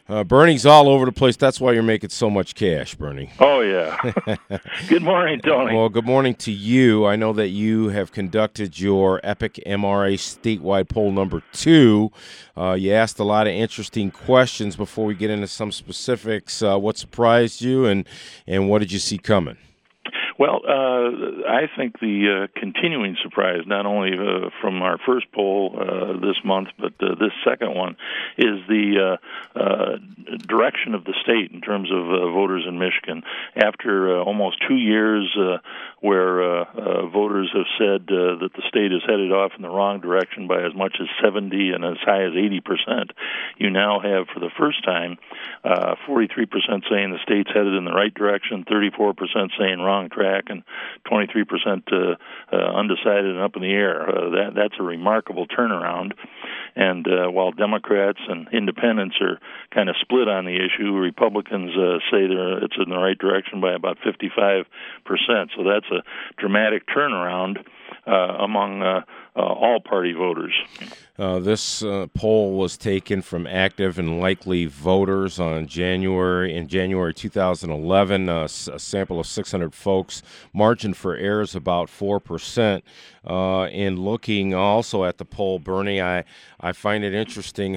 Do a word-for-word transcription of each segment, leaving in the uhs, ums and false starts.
Uh, Bernie's all over the place. That's why you're making so much cash, Bernie. Oh, yeah. Good morning, Tony. Well, good morning to you. I know that you have conducted your Epic M R A statewide poll number two. Uh, you asked a lot of interesting questions. Before we get into some specifics, uh, what surprised you and, and what did you see coming? Well, uh, I think the uh, continuing surprise, not only uh, from our first poll uh, this month, but uh, this second one, is the uh, uh, direction of the state in terms of uh, voters in Michigan. After uh, almost two years uh, where uh, uh, voters have said uh, that the state is headed off in the wrong direction by as much as seventy and as high as eighty percent, you now have, for the first time, uh, forty-three percent saying the state's headed in the right direction, thirty-four percent saying wrong track, and twenty-three percent uh, uh, undecided and up in the air. Uh, that that's a remarkable turnaround. And uh, while Democrats and independents are kind of split on the issue, Republicans uh, say they're, it's in the right direction by about fifty-five percent. So that's a dramatic turnaround uh, among uh, uh, all party voters. Uh, this uh, poll was taken from active and likely voters on January in January two thousand eleven. Uh, a sample of six hundred folks. Margin for error is about four percent. Uh, in looking also at the poll, Bernie, I, I find it interesting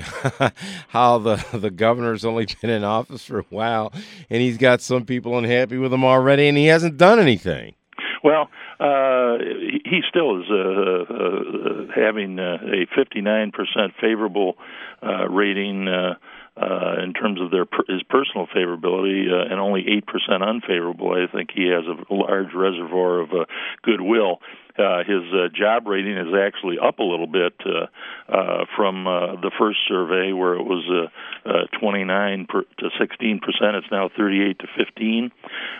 how the the governor's only been in office for a while, and he's got some people unhappy with him already, and he hasn't done anything. Well, uh, he still is uh, uh, having uh, a fifty-nine percent favorable uh, rating uh, uh, in terms of their his personal favorability, uh, and only eight percent unfavorable. I think he has a large reservoir of uh, goodwill. Uh, his uh, job rating is actually up a little bit uh, uh, from uh, the first survey, where it was uh, uh, twenty-nine per, to sixteen percent. It's now thirty-eight to fifteen.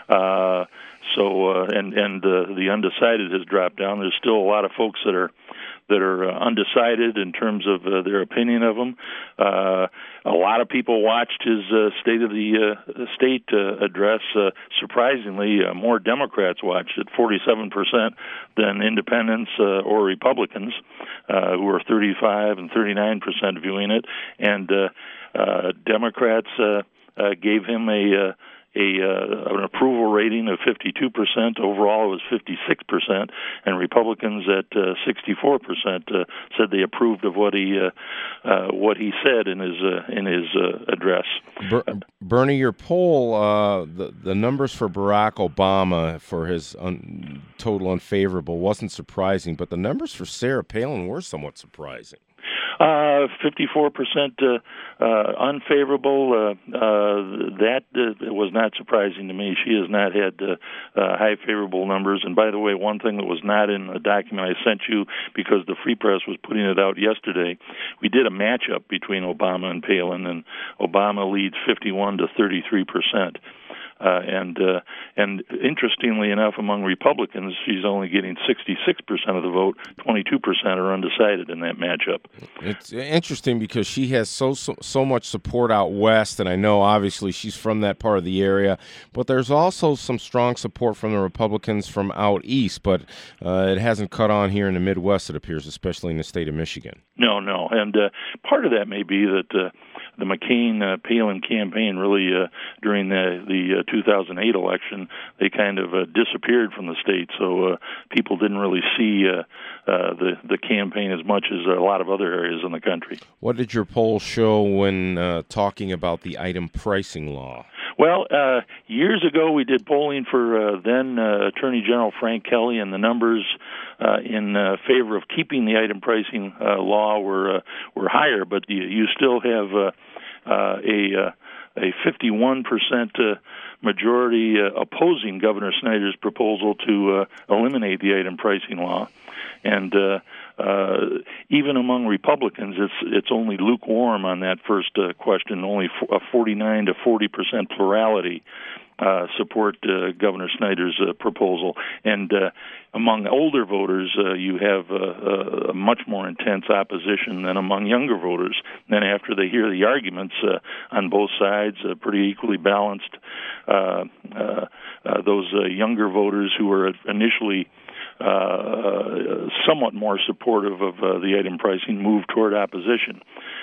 Uh, so, uh, and and uh, the undecided has dropped down. There's still a lot of folks that are that are uh, undecided in terms of uh, their opinion of him. Uh, a lot of people watched his uh, State of the uh, State uh, address. Uh, surprisingly, uh, more Democrats watched it, forty-seven percent, than independents uh, or Republicans, uh, who are thirty-five and thirty-nine percent viewing it. And uh, uh, Democrats uh, uh, gave him a uh, a uh, an approval rating of fifty-two percent. Overall, it was fifty-six percent, and Republicans at uh, sixty-four percent uh, said they approved of what he uh, uh, what he said in his uh, in his uh, address. Ber- Bernie, your poll, uh, the the numbers for Barack Obama for his un- total unfavorable wasn't surprising, but the numbers for Sarah Palin were somewhat surprising. Uh, fifty-four percent uh, uh, unfavorable. Uh, uh, that uh, was not surprising to me. She has not had uh, uh, high favorable numbers. And by the way, one thing that was not in the document I sent you, because the Free Press was putting it out yesterday, we did a matchup between Obama and Palin, and Obama leads fifty-one to thirty-three percent. Uh, and uh, and interestingly enough, among Republicans, she's only getting sixty-six percent of the vote. twenty-two percent are undecided in that matchup. It's interesting because she has so, so so much support out west, and I know obviously she's from that part of the area, but there's also some strong support from the Republicans from out east, but uh, it hasn't caught on here in the Midwest, it appears, especially in the state of Michigan. No, no, and uh, part of that may be that uh, the McCain-Palin uh, campaign really, uh, during the, the uh, two thousand eight election, they kind of uh, disappeared from the state, so uh, people didn't really see uh, uh, the, the campaign as much as a lot of other areas in the country. What did your poll show when uh, talking about the item pricing law? Well, uh, years ago we did polling for uh, then uh, Attorney General Frank Kelly, and the numbers uh, in uh, favor of keeping the item pricing uh, law were uh, were higher, but you, you still have uh, uh, a uh, a fifty-one percent uh, majority uh, opposing Governor Snyder's proposal to uh, eliminate the item pricing law. And uh, uh, even among Republicans, it's it's only lukewarm on that first uh, question. Only f- a forty-nine to forty percent plurality uh, support uh, Governor Snyder's uh, proposal. And uh, among older voters, uh, you have uh, a much more intense opposition than among younger voters. Then after they hear the arguments uh, on both sides, uh, pretty equally balanced, uh, uh, uh, those uh, younger voters who were initially Uh, somewhat more supportive of uh, the item pricing move toward opposition.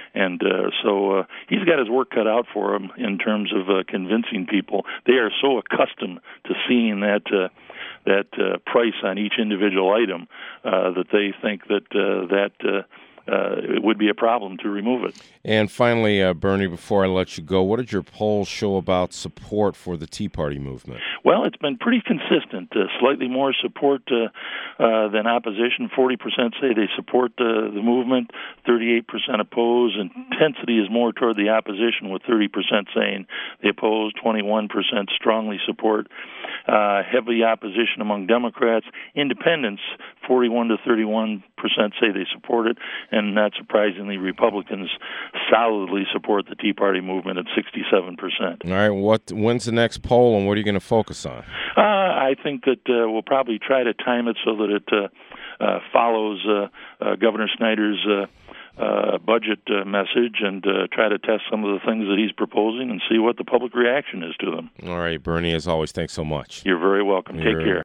And uh, so uh, he's got his work cut out for him in terms of uh, convincing people. They are so accustomed to seeing that uh, that uh, price on each individual item uh, that they think that uh, that uh, uh, it would be a problem to remove it. And finally, uh, Bernie, before I let you go, what did your polls show about support for the Tea Party movement? Well, it's been pretty consistent. Uh, slightly more support uh, uh, than opposition. forty percent say they support uh, the movement, thirty-eight percent oppose. Intensity is more toward the opposition, with thirty percent saying they oppose, twenty-one percent strongly support. Uh, heavy opposition among Democrats. Independents, forty-one to thirty-one percent say they support it, and not surprisingly, Republicans solidly support the Tea Party movement at sixty-seven percent. All right, what when's the next poll, and what are you going to focus on? Uh, I think that uh, we'll probably try to time it so that it uh, uh, follows uh, uh, Governor Snyder's uh, uh, budget uh, message, and uh, try to test some of the things that he's proposing and see what the public reaction is to them. All right, Bernie, as always, thanks so much. You're very welcome. You're, Take care.